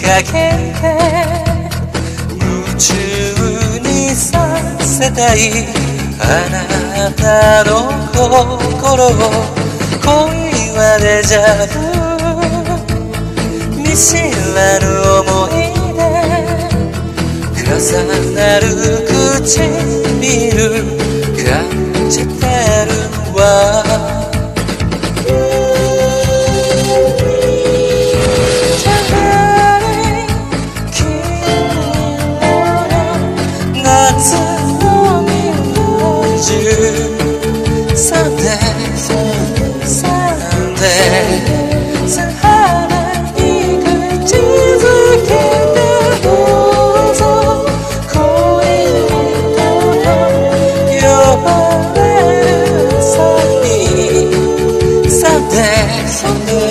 かけて夢中にさせたいあなたの心を恋はデジャブ見知らぬ思い出重なる唇感じてるわSomeday